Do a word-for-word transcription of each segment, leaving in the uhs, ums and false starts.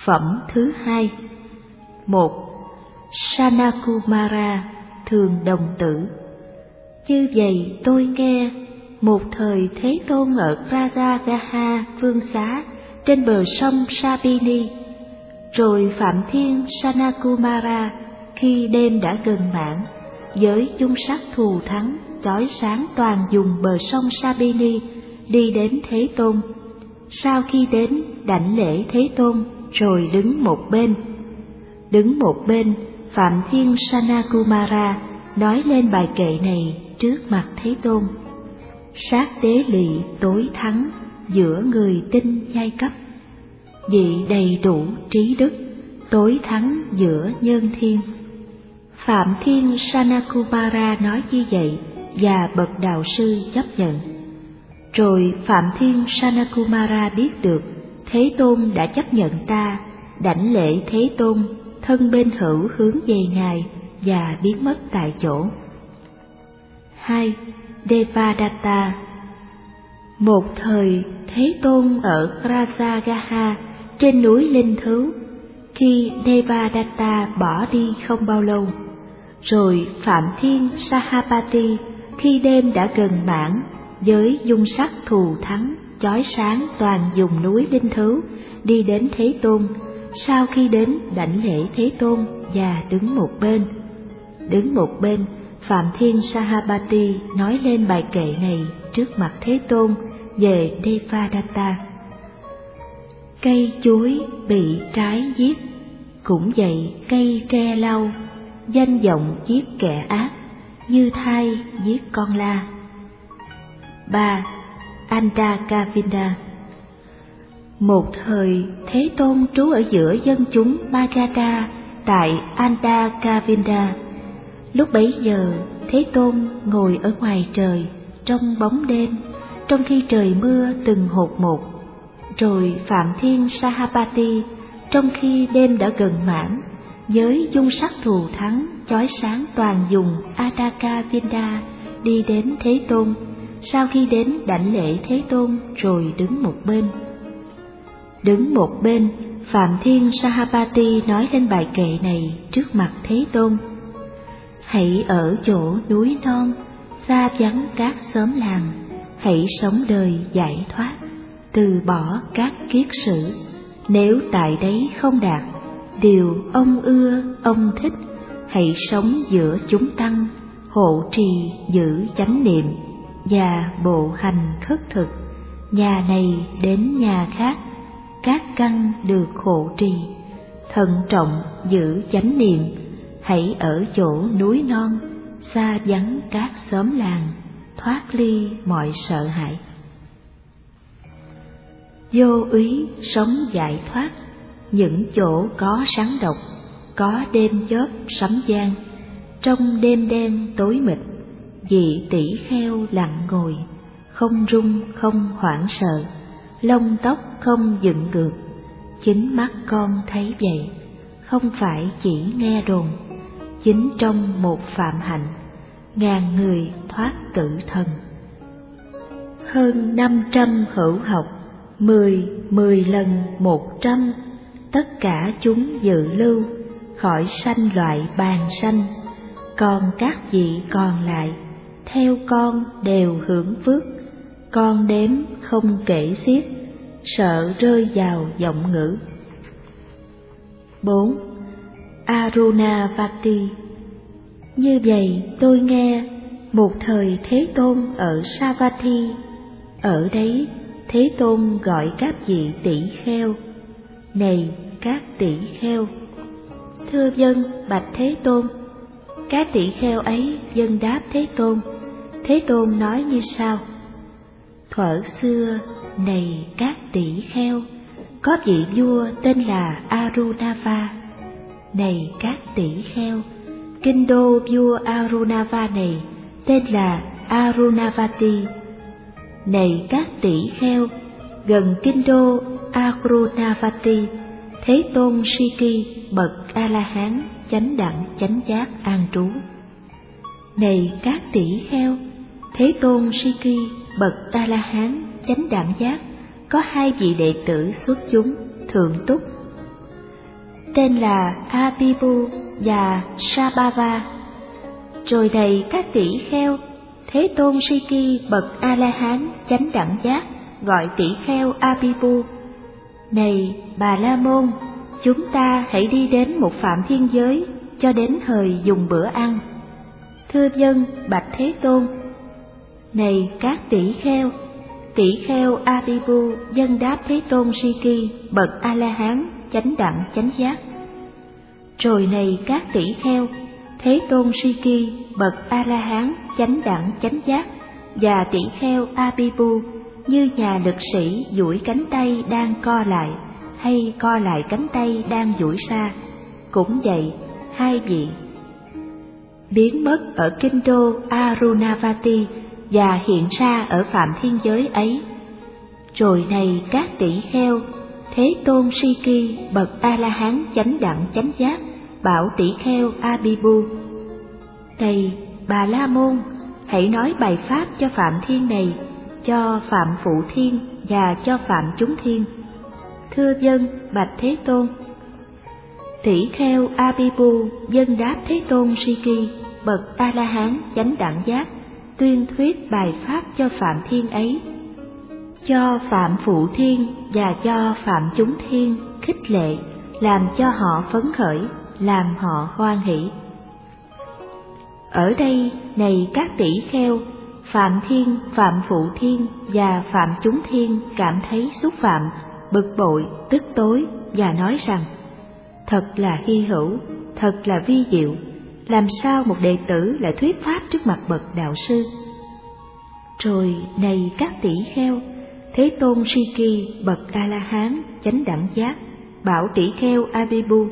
Phẩm thứ hai. Một. Sanakumara thường đồng tử. Như vậy tôi nghe, một thời Thế Tôn ở Rajagaha Vương Xá trên bờ sông Sabini, rồi Phạm Thiên Sanakumara khi đêm đã gần mãn, với dung sắc thù thắng chói sáng toàn vùng bờ sông Sabini đi đến Thế Tôn. Sau khi đến đảnh lễ Thế Tôn rồi đứng một bên. Đứng một bên, Phạm Thiên Sanakumara nói lên bài kệ này trước mặt Thế Tôn. Sát đế lỵ tối thắng giữa người tinh giai cấp, vị đầy đủ trí đức tối thắng giữa nhân thiên. Phạm Thiên Sanakumara nói như vậy và bậc đạo sư chấp nhận. Rồi Phạm Thiên Sanakumara biết được Thế Tôn đã chấp nhận ta, đảnh lễ Thế Tôn, thân bên hữu hướng về Ngài và biến mất tại chỗ. Hai. Devadatta. Một thời Thế Tôn ở Rajagaha trên núi Linh Thứu, khi Devadatta bỏ đi không bao lâu. Rồi Phạm Thiên Sahapati khi đêm đã gần mãn, với dung sắc thù thắng chói sáng toàn vùng núi Linh Thứu đi đến Thế Tôn. Sau khi đến đảnh lễ Thế Tôn và đứng một bên. Đứng một bên, Phạm Thiên Sahapati nói lên bài kệ này trước mặt Thế Tôn về Devadatta. Cây chuối bị trái giết, cũng vậy cây tre lau, danh vọng giết kẻ ác, như thai giết con la. Ba. Andakavinda. Một thời Thế Tôn trú ở giữa dân chúng Magadha tại Andakavinda. Lúc bấy giờ Thế Tôn ngồi ở ngoài trời trong bóng đêm, trong khi trời mưa từng hột một. Rồi Phạm Thiên Sahapati trong khi đêm đã gần mãn, với dung sắc thù thắng chói sáng toàn vùng Andakavinda đi đến Thế Tôn. Sau khi đến đảnh lễ Thế Tôn rồi đứng một bên. Đứng một bên, Phạm Thiên Sahapati nói lên bài kệ này trước mặt Thế Tôn. Hãy ở chỗ núi non, xa vắng các xóm làng, hãy sống đời giải thoát, từ bỏ các kiết sử. Nếu tại đấy không đạt điều ông ưa, ông thích, hãy sống giữa chúng tăng, hộ trì giữ chánh niệm và bộ hành khất thực, nhà này đến nhà khác, các căn được hộ trì, thận trọng giữ chánh niệm, hãy ở chỗ núi non, xa vắng các xóm làng, thoát ly mọi sợ hãi. Vô úy sống giải thoát, những chỗ có sáng độc, có đêm chớp sấm vang, trong đêm đen tối mịt, vị tỷ kheo lặng ngồi, không run không hoảng sợ, lông tóc không dựng ngược. Chính mắt con thấy vậy, không phải chỉ nghe đồn. Chính trong một phạm hạnh, ngàn người thoát tử thần. Hơn năm trăm hữu học, mười, mười lần một trăm, tất cả chúng dự lưu, khỏi sanh loại bàn sanh. Còn các vị còn lại, theo con đều hưởng phước, con đếm không kể xiết, sợ rơi vào vọng ngữ. Bốn. Arunavati. Như vậy tôi nghe, một thời Thế Tôn ở Savatthi, ở đấy Thế Tôn gọi các vị tỷ kheo. Này các tỷ kheo! Thưa vâng, bạch Thế Tôn. Các tỷ kheo ấy vâng đáp Thế Tôn. Thế Tôn nói như sau: thuở xưa, này các tỷ kheo, có vị vua tên là Arunava. Này các tỷ kheo, kinh đô vua Arunava này tên là Arunavati. Này các tỷ kheo, gần kinh đô Arunavati, Thế Tôn Siki bậc A-la-hán chánh đẳng chánh giác an trú. Này các tỷ kheo, Thế Tôn Siki bậc A-la-hán chánh đẳng giác có hai vị đệ tử xuất chúng thượng túc. tên là Abhibu và Sabhava. Rồi này các tỷ kheo, Thế Tôn Siki bậc A-la-hán chánh đẳng giác gọi tỷ kheo Abhibu: Này Bà La Môn, chúng ta hãy đi đến một phạm thiên giới cho đến thời dùng bữa ăn. Thưa vâng, bạch Thế Tôn. Này các tỷ kheo, tỷ kheo Abhibu dâng đáp Thế Tôn Siki bậc A-la-hán chánh đẳng chánh giác. Rồi này các tỷ kheo, Thế Tôn Siki bậc A-la-hán chánh đẳng chánh giác và tỷ kheo Abhibu như nhà lực sĩ duỗi cánh tay đang co lại hay co lại cánh tay đang duỗi ra. Cũng vậy, hai vị biến mất ở kinh đô Arunavati và hiện ra ở phạm thiên giới ấy. Rồi này các tỷ kheo, Thế Tôn Siki bậc A-la-hán chánh đẳng chánh giác bảo tỷ kheo Abhibu: Này Bà La Môn, hãy nói bài pháp cho phạm thiên này, cho phạm phụ thiên và cho phạm chúng thiên. Thưa vâng, bạch Thế Tôn. Tỷ kheo Abhibu dâng đáp Thế Tôn Siki bậc A-la-hán chánh đẳng giác tuyên thuyết bài pháp cho phạm thiên ấy, cho phạm phụ thiên và cho phạm chúng thiên khích lệ, làm cho họ phấn khởi, làm họ hoan hỷ. Ở đây, này các tỷ kheo, phạm thiên, phạm phụ thiên và phạm chúng thiên cảm thấy xúc phạm, bực bội, tức tối và nói rằng: Thật là hy hữu, thật là vi diệu, làm sao một đệ tử lại thuyết pháp trước mặt bậc đạo sư? Rồi này các tỷ kheo, Thế Tôn Siki bậc A-la-hán chánh đẳng giác bảo tỷ kheo Abhibu: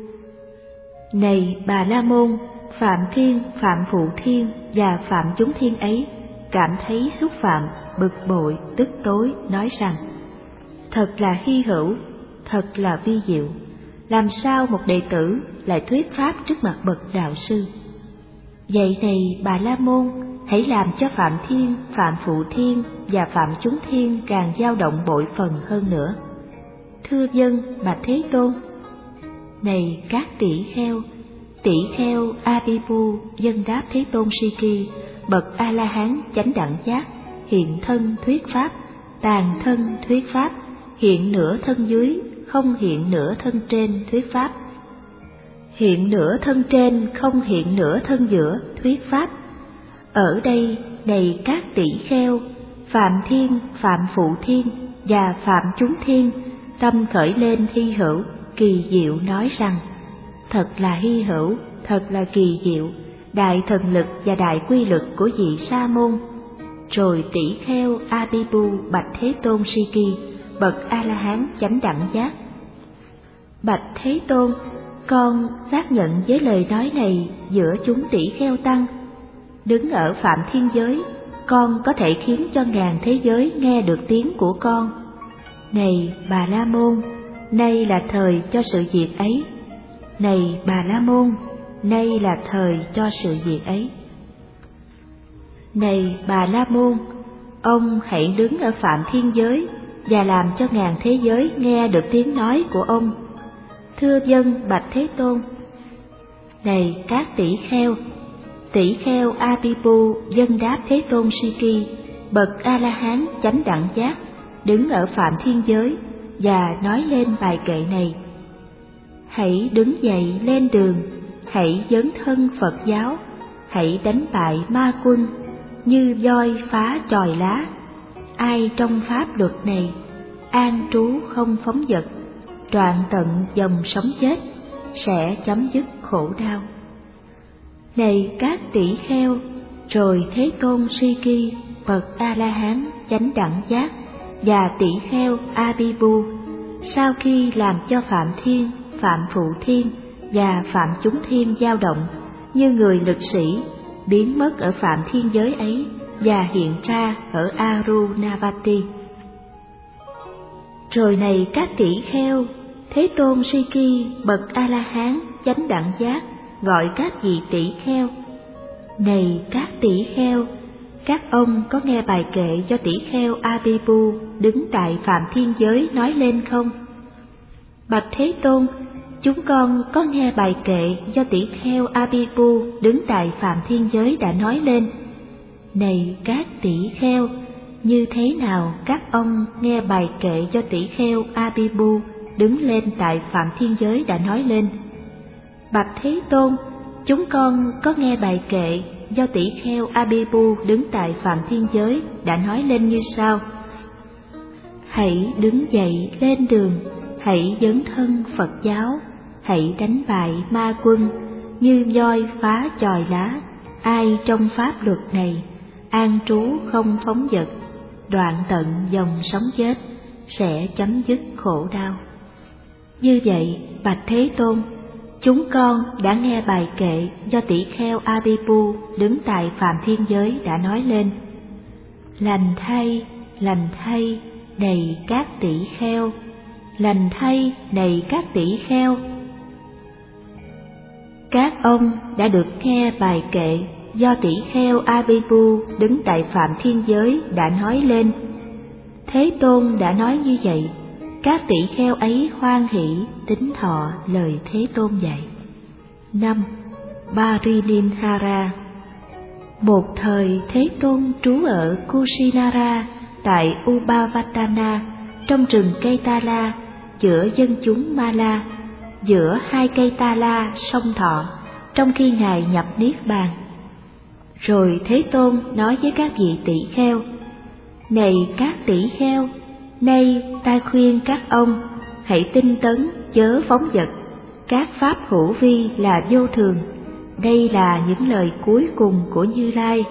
Này Bà La Môn, phạm thiên, phạm phụ thiên và phạm chúng thiên ấy cảm thấy xúc phạm, bực bội, tức tối, nói rằng: Thật là hy hữu, thật là vi diệu, làm sao một đệ tử lại thuyết pháp trước mặt bậc đạo sư? Vậy này Bà La Môn, hãy làm cho phạm thiên, phạm phụ thiên và phạm chúng thiên càng dao động bội phần hơn nữa. Thưa vâng, bạch Thế Tôn. Này các tỷ kheo, tỷ kheo Abhibu dâng đáp Thế Tôn Siki bậc A-la-hán chánh đẳng giác hiện thân thuyết pháp, tàn thân thuyết pháp, hiện nửa thân dưới, không hiện nửa thân trên thuyết pháp, hiện nửa thân trên, không hiện nửa thân giữa thuyết pháp. Ở đây, này các tỷ kheo, phạm thiên, phạm phụ thiên và phạm chúng thiên tâm khởi lên hy hữu, kỳ diệu nói rằng: Thật là hy hữu, thật là kỳ diệu, đại thần lực và đại quy lực của vị Sa môn. Rồi tỷ kheo Abhibu bạch Thế Tôn Siki bậc A-la-hán chánh đẳng giác: Bạch Thế Tôn, con xác nhận với lời nói này giữa chúng tỷ kheo tăng. Đứng ở phạm thiên giới, con có thể khiến cho ngàn thế giới nghe được tiếng của con. Này Bà La Môn, nay là thời cho sự việc ấy. Này Bà La Môn, nay là thời cho sự việc ấy. Này Bà La Môn, ông hãy đứng ở phạm thiên giới và làm cho ngàn thế giới nghe được tiếng nói của ông. Thưa vâng, bạch Thế Tôn. Này các tỷ kheo, tỷ kheo Abhibu dâng đáp Thế Tôn Siki bậc A-la-hán chánh đẳng giác đứng ở phạm thiên giới và nói lên bài kệ này: Hãy đứng dậy lên đường, hãy dấn thân Phật giáo, hãy đánh bại ma quân như voi phá chòi lá. Ai trong pháp luật này an trú không phóng dật, đoạn tận dòng sống chết, sẽ chấm dứt khổ đau. Này các tỷ kheo, rồi Thế Tôn Siki bậc A-la-hán chánh đẳng giác và tỷ kheo Abhibu sau khi làm cho phạm thiên, phạm phụ thiên và phạm chúng thiên dao động như người lực sĩ biến mất ở phạm thiên giới ấy và hiện ra ở Arunavati. Rồi này các tỷ kheo, Thế Tôn Siki bậc A-la-hán chánh đẳng giác gọi các vị tỷ kheo: Này các tỷ kheo, các ông có nghe bài kệ do tỷ kheo Abhibu đứng tại phạm thiên giới nói lên không? Bạch Thế Tôn, chúng con có nghe bài kệ do tỷ kheo Abhipu đứng tại Phạm Thiên Giới đã nói lên. Này các tỷ kheo, như thế nào các ông nghe bài kệ do tỷ kheo Abhipu đứng lên tại Phạm Thiên Giới đã nói lên? Bạch Thế Tôn, chúng con có nghe bài kệ do tỷ kheo Abhipu đứng tại Phạm Thiên Giới đã nói lên như sau: hãy đứng dậy lên đường, hãy dấn thân Phật giáo, hãy đánh bại ma quân, như voi phá chòi lá. Ai trong pháp luật này an trú không phóng dật, đoạn tận dòng sống chết, sẽ chấm dứt khổ đau. Như vậy, bạch Thế Tôn, chúng con đã nghe bài kệ do tỷ kheo Abhipu đứng tại Phạm Thiên Giới đã nói lên. Lành thay, lành thay, này các tỷ kheo, lành thay, này các tỷ kheo. Các ông đã được nghe bài kệ do tỷ kheo Abhipu đứng tại Phạm Thiên Giới đã nói lên. Thế Tôn đã nói như vậy, các tỷ kheo ấy hoan hỷ tín thọ lời Thế Tôn dạy. Năm. Parinirhara. Một thời Thế Tôn trú ở Kusinara tại Upavatana, trong rừng cây Ta La, giữa dân chúng Ma La, giữa hai cây Ta La song thọ, trong khi Ngài nhập Niết Bàn. Rồi Thế Tôn nói với các vị tỷ kheo: này các tỷ kheo, nay ta khuyên các ông hãy tinh tấn chớ phóng dật, các pháp hữu vi là vô thường. Đây là những lời cuối cùng của Như Lai.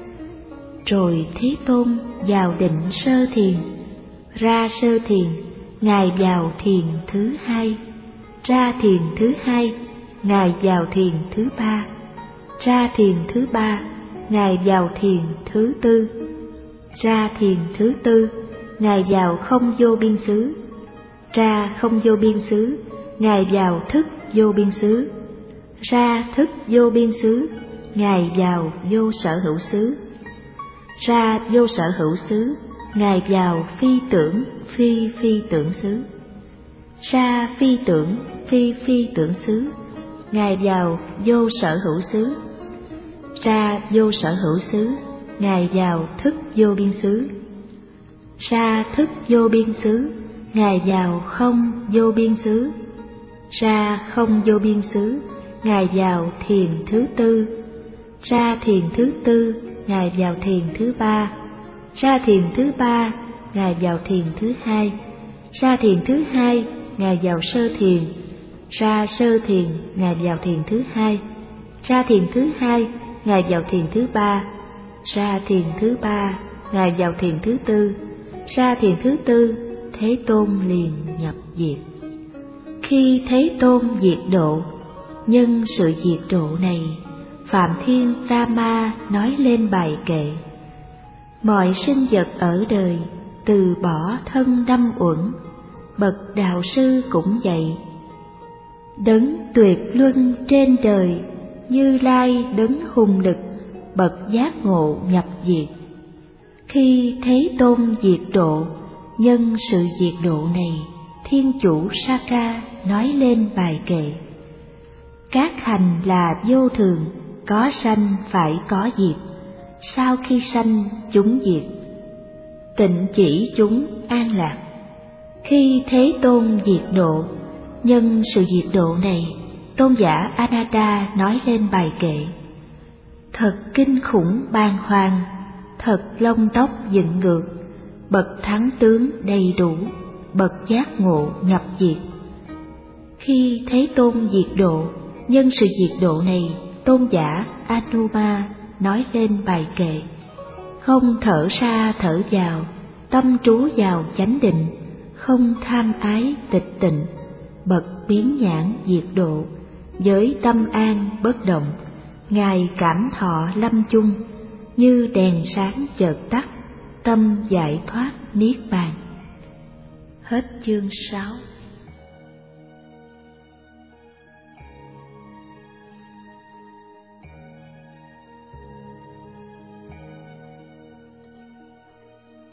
Rồi Thế Tôn vào định sơ thiền, ra sơ thiền, Ngài vào thiền thứ hai, ra thiền thứ hai, Ngài vào thiền thứ ba, ra thiền thứ ba, Ngài vào thiền thứ tư, ra thiền thứ tư, Ngài vào không vô biên xứ, ra không vô biên xứ, Ngài vào thức vô biên xứ, ra thức vô biên xứ, Ngài vào vô sở hữu xứ, ra vô sở hữu xứ, Ngài vào phi tưởng phi phi tưởng xứ, ra phi tưởng phi phi tưởng xứ, Ngài vào vô sở hữu xứ, ra vô sở hữu xứ, Ngài vào thức vô biên xứ, ra thức vô biên xứ, Ngài vào không vô biên xứ, ra không vô biên xứ, Ngài vào thiền thứ tư, ra thiền thứ tư, Ngài vào thiền thứ ba, ra thiền thứ ba, Ngài vào thiền thứ hai, ra thiền thứ hai, Ngài vào sơ thiền, ra sơ thiền, Ngài vào thiền thứ hai, ra thiền thứ hai, Ngài vào thiền thứ ba, ra thiền thứ ba, Ngài vào thiền thứ tư, ra thiền thứ tư, Thế Tôn liền nhập diệt. Khi Thế Tôn diệt độ, nhân sự diệt độ này, Phạm Thiên Rama nói lên bài kệ: mọi sinh vật ở đời từ bỏ thân năm uẩn, bậc đạo sư cũng vậy. Đấng tuyệt luân trên đời, Như Lai đấng hùng lực, bậc giác ngộ nhập diệt. Khi Thế Tôn diệt độ, nhân sự diệt độ này, Thiên Chủ Saka nói lên bài kệ: các hành là vô thường, có sanh phải có diệt, sau khi sanh chúng diệt, tịnh chỉ chúng an lạc. Khi Thế Tôn diệt độ, nhân sự diệt độ này, tôn giả Ananda nói lên bài kệ: thật kinh khủng bàng hoàng, thật lông tóc dựng ngược, bậc thắng tướng đầy đủ, bậc giác ngộ nhập diệt. Khi Thế Tôn diệt độ, nhân sự diệt độ này, tôn giả Anuma nói lên bài kệ: không thở ra thở vào, tâm trú vào chánh định, không tham ái tịch tịnh, bậc biến nhãn diệt độ, với tâm an bất động, Ngài cảm thọ lâm chung, như đèn sáng chợt tắt, tâm giải thoát niết bàn. Hết chương sáu.